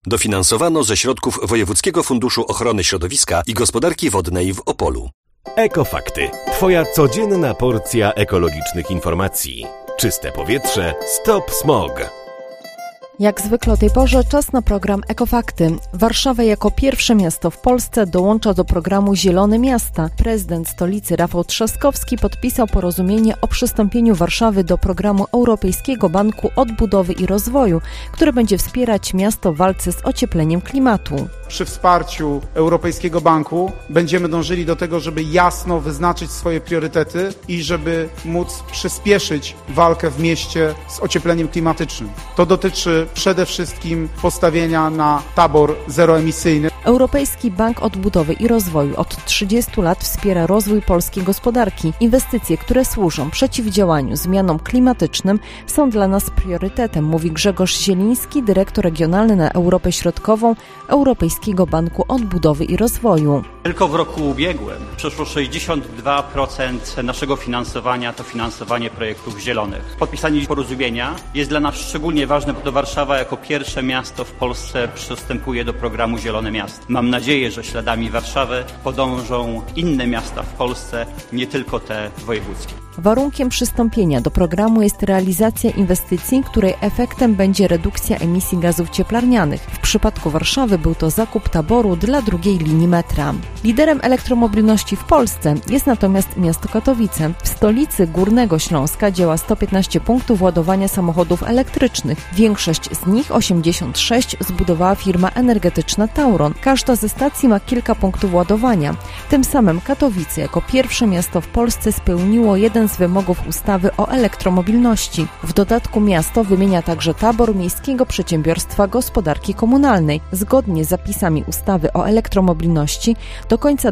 Dofinansowano ze środków Wojewódzkiego Funduszu Ochrony Środowiska i Gospodarki Wodnej w Opolu. Ekofakty. Twoja codzienna porcja ekologicznych informacji. Czyste powietrze. Stop smog. Jak zwykle o tej porze czas na program Ekofakty. Warszawa jako pierwsze miasto w Polsce dołącza do programu Zielone Miasta. Prezydent stolicy Rafał Trzaskowski podpisał porozumienie o przystąpieniu Warszawy do programu Europejskiego Banku Odbudowy i Rozwoju, który będzie wspierać miasto w walce z ociepleniem klimatu. Przy wsparciu Europejskiego Banku będziemy dążyli do tego, żeby jasno wyznaczyć swoje priorytety i żeby móc przyspieszyć walkę w mieście z ociepleniem klimatycznym. To dotyczy przede wszystkim postawienia na tabor zeroemisyjny. Europejski Bank Odbudowy i Rozwoju od 30 lat wspiera rozwój polskiej gospodarki. Inwestycje, które służą przeciwdziałaniu zmianom klimatycznym, są dla nas priorytetem, mówi Grzegorz Zieliński, dyrektor regionalny na Europę Środkową Europejskiego Banku Odbudowy i Rozwoju. Tylko w roku ubiegłym przeszło 62% naszego finansowania to finansowanie projektów zielonych. Podpisanie porozumienia jest dla nas szczególnie ważne, bo to Warszawa jako pierwsze miasto w Polsce przystępuje do programu Zielone Miasta. Mam nadzieję, że śladami Warszawy podążą inne miasta w Polsce, nie tylko te wojewódzkie. Warunkiem przystąpienia do programu jest realizacja inwestycji, której efektem będzie redukcja emisji gazów cieplarnianych. W przypadku Warszawy był to zakup taboru dla drugiej linii metra. Liderem elektromobilności w Polsce jest natomiast miasto Katowice. W stolicy Górnego Śląska działa 115 punktów ładowania samochodów elektrycznych. Większość z nich, 86, zbudowała firma energetyczna Tauron. Każda ze stacji ma kilka punktów ładowania. Tym samym Katowice jako pierwsze miasto w Polsce spełniło jeden z wymogów ustawy o elektromobilności. W dodatku miasto wymienia także tabor Miejskiego Przedsiębiorstwa Gospodarki Komunalnej. Zgodnie z zapisami ustawy o elektromobilności do końca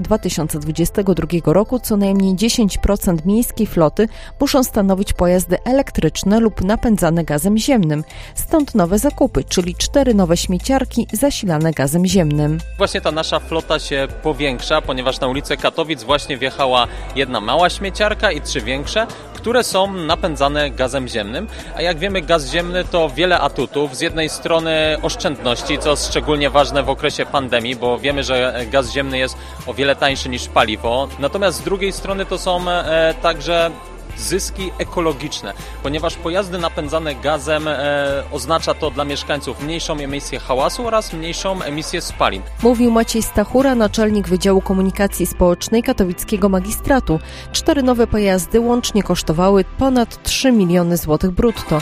2022 roku co najmniej 10% miejskiej floty muszą stanowić pojazdy elektryczne lub napędzane gazem ziemnym. Stąd nowe zakupy, czyli 4 nowe śmieciarki zasilane gazem ziemnym. Właśnie ta nasza flota się powiększa, ponieważ na ulicę Katowic właśnie wjechała jedna mała śmieciarka i 3 większe, które są napędzane gazem ziemnym. A jak wiemy, gaz ziemny to wiele atutów. Z jednej strony oszczędności, co szczególnie ważne w okresie pandemii, bo wiemy, że gaz ziemny jest o wiele tańszy niż paliwo. Natomiast z drugiej strony to są także zyski ekologiczne, ponieważ pojazdy napędzane gazem oznacza to dla mieszkańców mniejszą emisję hałasu oraz mniejszą emisję spalin. Mówił Maciej Stachura, naczelnik Wydziału Komunikacji Społecznej Katowickiego Magistratu. 4 nowe pojazdy łącznie kosztowały ponad 3 miliony złotych brutto.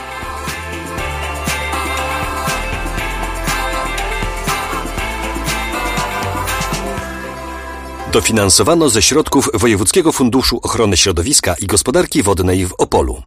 Dofinansowano ze środków Wojewódzkiego Funduszu Ochrony Środowiska i Gospodarki Wodnej w Opolu.